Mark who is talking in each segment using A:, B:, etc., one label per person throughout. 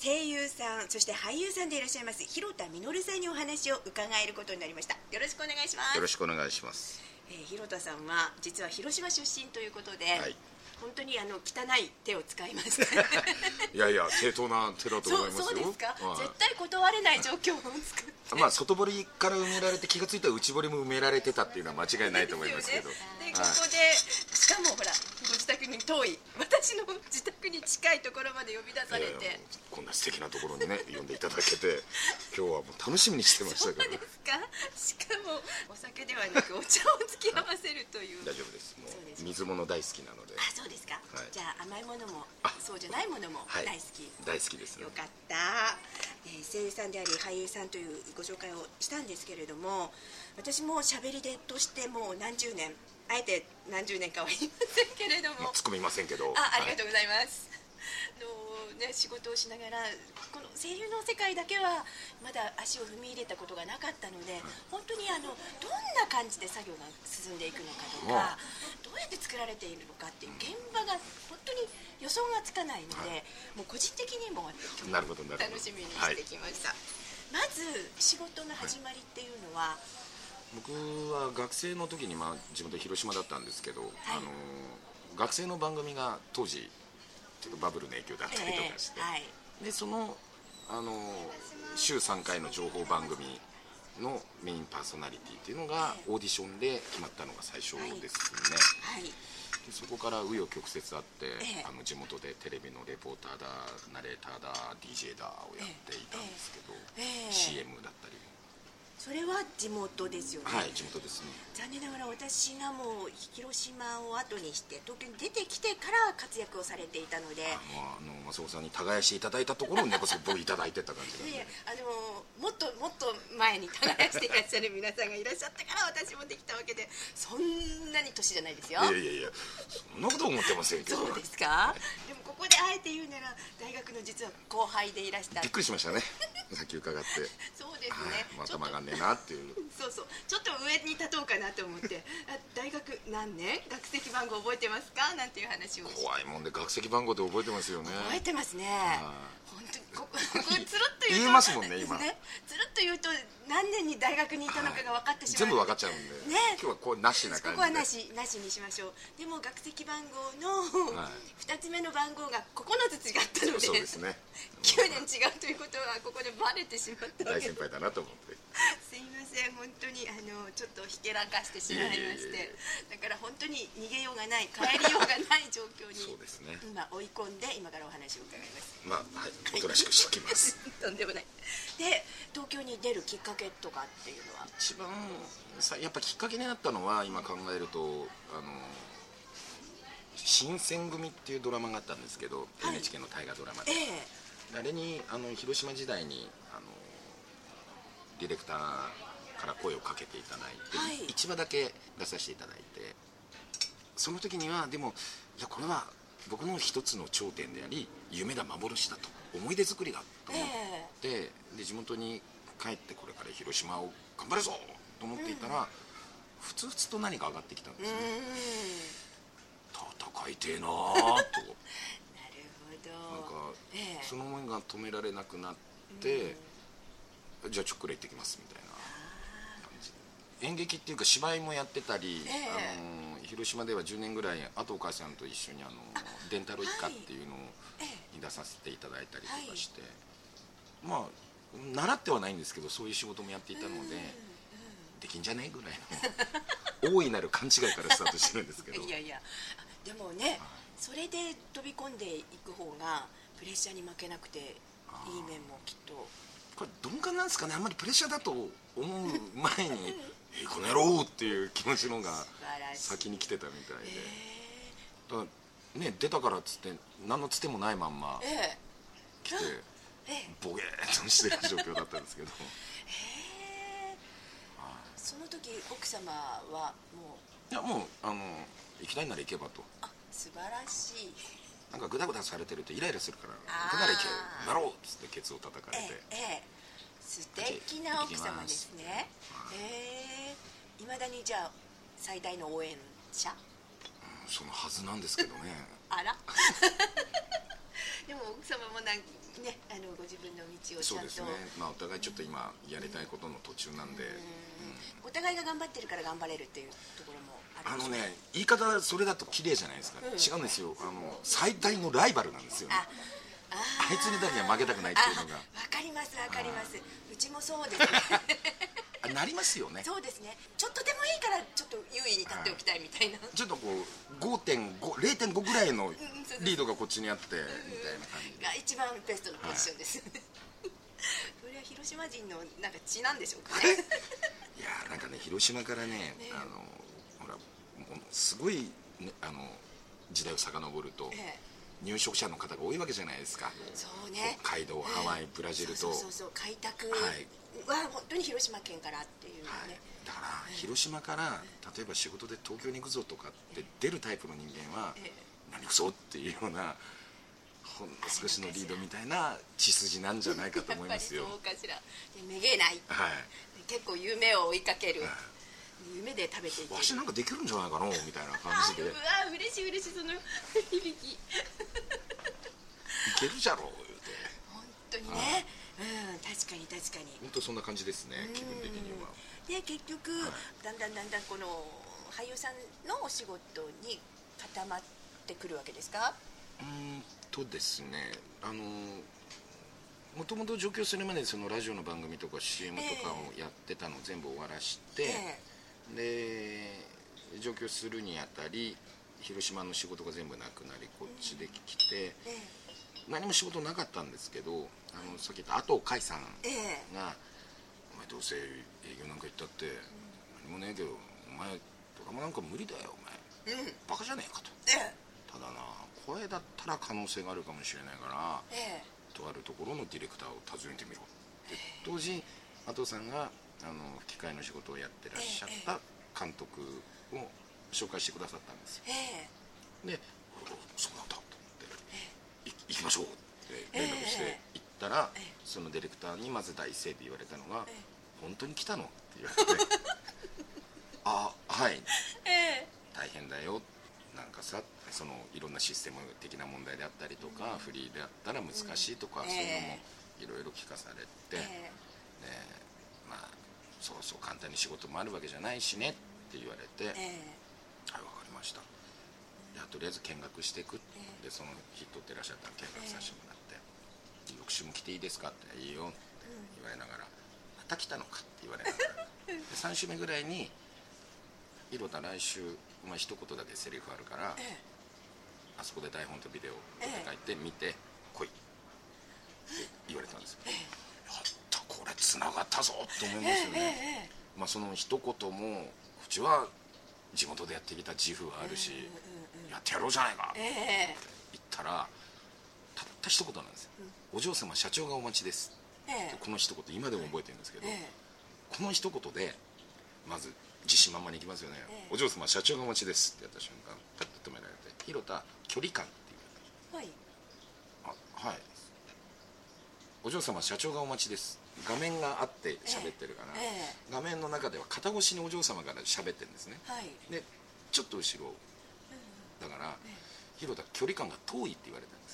A: 声優さんそして俳優さんでいらっしゃいます広田実さんにお話を伺えることになりました。よろしくお願いします。
B: よろしくお願いします。
A: 広田さんは実は広島出身ということで、
B: はい、
A: 本当に汚い手を使いました
B: いやいや正当な手だと思いますよ。
A: そうですか、
B: はい、
A: 絶対断れない状況を作って
B: まあ外堀から埋められて気がついたら内堀も埋められてたっていうのは間違いないと思いますけど、
A: でここでしかもほらご自宅に遠い私の自宅に近いところまで呼び出されて、
B: こんな素敵なところにね呼んでいただけて今日はもう楽しみにしてましたけど。
A: そうですか。しかもお酒ではなくお茶を付き合わせるという
B: 大丈夫です。もう水物大好きなので。
A: あ、そうですか、はい、じゃあ甘いものもそうじゃないものも大好き、
B: はい、大好きですね。
A: よかった、声優さんであり俳優さんというご紹介をしたんですけれども、私も喋り手としてもう何十年、あえて何十年かは言いませんけれども、
B: 突っ込みませんけど、
A: ありがとうございます、仕事をしながらこの声優の世界だけはまだ足を踏み入れたことがなかったので、本当にどんな感じで作業が進んでいくのかとか、どうやって作られているのかっていう現場が本当に予想がつかないので、もう個人的にも楽しみにしてきました、まず仕事の始まりっていうのは、
B: 僕は学生の時に、地元広島だったんですけど、学生の番組が当時ちょっとバブルの影響だったりとかして、でその週3回の情報番組のメインパーソナリティっていうのがオーディションで決まったのが最初ですね、でそこから紆余曲折あって、地元でテレビのレポーターだナレーターだ DJ だをやっていたんですけど、CM だったりも。
A: それは地元ですよね。
B: はい、地元ですね。
A: 残念ながら私がもう広島を後にして東京に出てきてから活躍をされていたので、
B: 松尾さんに耕していただいたところにこそ僕いただいてた感じなんで
A: もっと前に耕していらっしゃる皆さんがいらっしゃったから私もできたわけで、そんなに年じゃないですよ。
B: いやそんなこと思ってませんけど。
A: そうですか、でもここであえて言うなら大学の実は後輩でいらした。
B: びっくりしましたねさっき伺って。
A: そうですね、
B: 頭がねえなっていう。
A: そうちょっと上に立とうかなと思って大学何年学籍番号覚えてますかなんていう話を。
B: 怖いもんで学籍番号で覚えてますよね。
A: 覚えてますね。本当にここつるっと言うと
B: 言いますもんね今。
A: つるっと言うと何年に大学にいたのかが分かってしまう、
B: 全部分かっちゃうんで、今日はこうなしな感じで。
A: ここはなしにしましょう。でも学籍番号の2つ目の番号が9つ違ったので、
B: そうですね、
A: 9年違うということはここでバレてしまったわけで、
B: 大先輩だなと思って
A: すいません、本当にちょっとひけらかしてしまいまして、だから本当に逃げようがない帰りようがない状況に
B: そうですね、
A: 今追い込んで今からお話を伺います。
B: はい、おとなしくしておきます
A: とんでもない。で東京に出るきっかけとかっていうのは。
B: 一番やっぱきっかけになったのは今考えると新選組っていうドラマがあったんですけど、NHK の大河ドラマで、あれに広島時代にディレクターから声をかけていただいて、1話だけ出させていただいて、その時にはでもいやこれは僕の一つの頂点であり夢だ幻だと思い出作りだと思って、で地元に帰ってこれから広島を頑張るぞと思っていたら、ふつふつと何か上がってきたんですね。戦いてえなぁとなるほ
A: ど。
B: なんか、その思いが止められなくなって、じゃあちょっくら行ってきますみたいな感じ。演劇っていうか芝居もやってたり、広島では10年ぐらいあとお母さんと一緒に電太郎一家っていうのに出させていただいたりとかして、習ってはないんですけどそういう仕事もやっていたので、できんじゃねえぐらいの大いなる勘違いからスタートしてるんですけど
A: いやでもね、それで飛び込んでいく方がプレッシャーに負けなくていい面もきっと。
B: これ鈍感なんですかね。あんまりプレッシャーだと思う前にこの野郎っていう気持ちのが先に来てたみたいで、だからね、出たからっつって何のつてもないまんま来て、ボケーっとしてる状況だったんですけど
A: その時奥様は
B: もう行きたいなら行けばと。
A: 素晴らしい。
B: なんかグダグダされてるとイライラするから行くなら行けなろうっつってケツを叩かれて、
A: 素敵な奥様ですね。いまだにじゃあ最大の応援者、
B: そのはずなんですけどね
A: あらでも奥様もね、ご自分の道をちゃんと。そうですね、
B: お互いちょっと今やりたいことの途中なんで、
A: お互いが頑張ってるから頑張れるっていうところもあるんですか。
B: 言い方それだと綺麗じゃないですか、違うんですよ、最大のライバルなんですよね。あいつにだけは負けたくないっていうのが。わ
A: かりますわかります。うちもそうですね。
B: なりますよね。
A: そうですね。ちょっとでもいいからちょっと優位に立っておきたいみたいな。
B: ちょっとこう 0.5 ぐらいのリードがこっちにあってみたいな感じ
A: が一番ベストのポジションです。それは広島人の血なんでしょうかね。
B: いや広島からね、ほらすごい時代を遡ると。入植者の方が多いわけじゃないですか。
A: そうね。
B: 北海道、ハワイ、ブラジルと。
A: そう開拓は本当に広島県からっていうね。
B: だから広島から例えば仕事で東京に行くぞとかって出るタイプの人間は何くそっていうようなほんの少しのリードみたいな血筋なんじゃないかと思いますよ。
A: そうかしら。めげない。結構夢を追いかける。夢で食べていく。
B: わしなんかできるんじゃないかなみたいな感じで。
A: うわ嬉しいその響き。い
B: けるじゃろう言うて。
A: 本当にね。確かに
B: 本当そんな感じですね、気分的には。
A: で結局だんだんこの俳優さんのお仕事に固まってくるわけですか。
B: ですね、もともと上京するまでそのラジオの番組とか CM とかをやってたのを全部終わらして、で上京するにあたり広島の仕事が全部なくなりこっちで来て、何も仕事なかったんですけど、さっき言った阿藤海さんが「お前どうせ営業なんか行ったって何もねえけどお前ドラマなんか無理だよお前、バカじゃねえか」と。ただなこれだったら可能性があるかもしれないから、とあるところのディレクターを訪ねてみろって。当時阿藤さんが吹き替えの仕事をやってらっしゃった監督を紹介してくださったんですよ。でそうなんだと思って行きましょうって連絡して行ったら、そのディレクターにまず第一声で言われたのが「本当に来たの?」って言われて「あはい大変だよ」なんかさそのいろんなシステム的な問題であったりとか、フリーであったら難しいとか、そういうのもいろいろ聞かされて、まあそう簡単に仕事もあるわけじゃないしねって言われて、はい分かりました、とりあえず見学していく、でその日撮ってらっしゃったら見学させてもらって「翌週も来ていいですか?」って「いいよ」って言われながら「また来たのか」って言われながらで3週目ぐらいに「広田来週一言だけセリフあるから、あそこで台本とビデオ撮って帰って見て来い」って言われたんですよ。やったこれつながったぞと思いますよね。その一言もうちは地元でやってきた自負があるし、やってやろうじゃないかって言ったらたった一言なんですよ。お嬢様社長がお待ちですってこの一言今でも覚えてるんですけど、この一言でまず自信満々にいきますよね。お嬢様社長がお待ちですってやった瞬間パッと止められて「広田距離感」って言われた。はい、お嬢様社長がお待ちです。画面があって喋ってるから、画面の中では肩越しにお嬢様から喋ってるんですね。でちょっと後ろだから広田距離感が遠いって言われたんです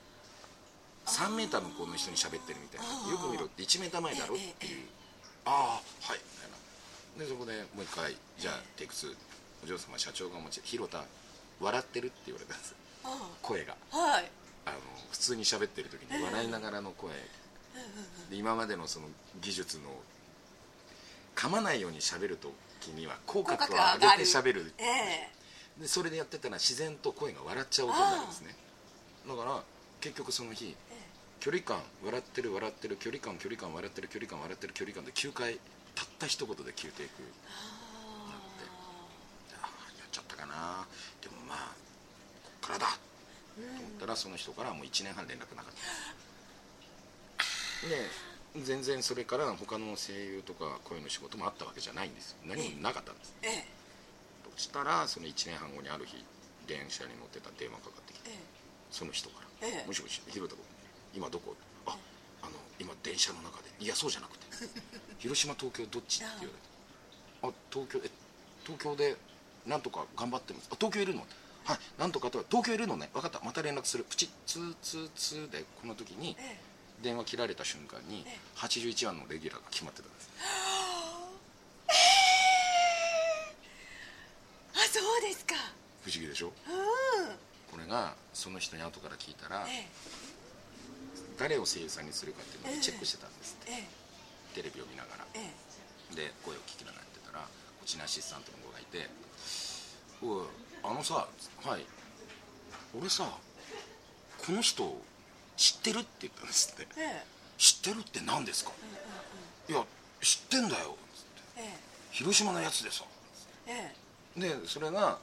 B: 。3メーター向こうの人に喋ってるみたいな、よく見ろって1メーター前だろっていう、ああはいみたいな。でそこでもう一回じゃあテイク2、お嬢様社長がお持ち広田笑ってるって言われたんです。声が普通に喋ってる時に笑いながらの声で、今までのその技術の噛まないように喋る時には口角を上げて喋る、でそれでやってたら自然と声が笑っちゃう音になるんですね。だから結局その日距離感笑ってる笑ってる距離感距離感笑ってる距離感笑ってる距離感で9回たった一言で消えていくなって、やっちゃったかな、でもまあこっからだと思ったらその人からもう1年半連絡なかったんです。で全然それから他の声優とか声の仕事もあったわけじゃないんですよ。何もなかったんです。そしたらその1年半後にある日電車に乗ってた電話かかってきて、その人から「もしもし広田君今どこ?」今電車の中で。いやそうじゃなくて広島東京どっちって言われて、東京でなんとか頑張ってます。東京いるの？ はいなんとかと東京いるのね分かったまた連絡するプチッツーツーツーでこの時に電話切られた瞬間に81話のレギュラーが決まってたんです。
A: あ、そうですか。
B: 不思議でしょ。これがその人に後から聞いたら、誰を声優さんにするかっていうのをチェックしてたんですって、テレビを見ながら、で声を聞きながらやってたらうちのアシスタントの子がいて「おいあのさはい俺さこの人知ってる?」って言ったんですって。知ってるって何ですか。いや知ってんだよつって、広島のやつでさ、でそれが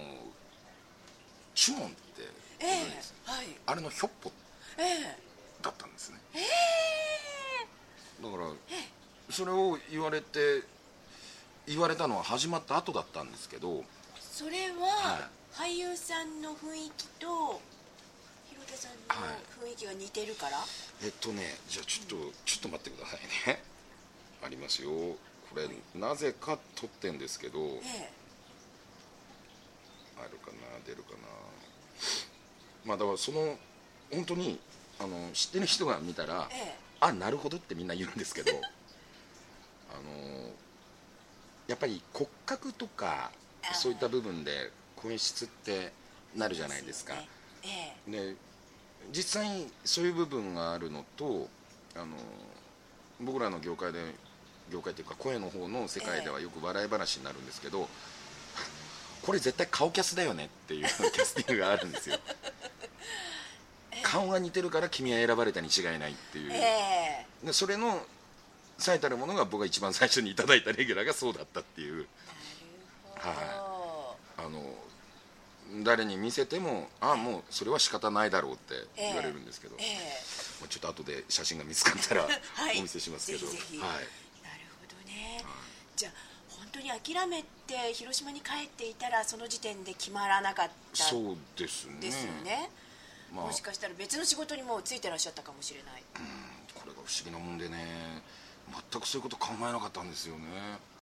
B: チュモンってご存知です、あれのヒョッポだったんですね。だからそれを言われたのは始まった後だったんですけど、
A: それは俳優さんの雰囲気と広田さんの雰囲気が似てるから、
B: じゃあちょっと待ってくださいね。ありますよこれ、なぜか撮ってんですけど、あるかな出るかな。まあだからその本当に知ってる人が見たら、あなるほどってみんな言うんですけどやっぱり骨格とかそういった部分で声質ってなるじゃないですか。で実際にそういう部分があるのと僕らの業界っていうか声の方の世界ではよく笑い話になるんですけど、これ絶対顔キャスだよねっていうキャスティングがあるんですよ。顔が似てるから君は選ばれたに違いないっていう、でそれの最たるものが僕が一番最初にいただいたレギュラーがそうだったっていう。誰に見せてももうそれは仕方ないだろうって言われるんですけど、ちょっと後で写真が見つかったらお見せしますけど、
A: ぜひぜひ。なるほどね。じゃあ本当に諦めて広島に帰っていたらその時点で決まらなかった
B: そうですね。
A: ですよね。もしかしたら別の仕事にもうついてらっしゃったかもしれない。
B: これが不思議なもんでね、全くそういうこと考えなかったんですよね。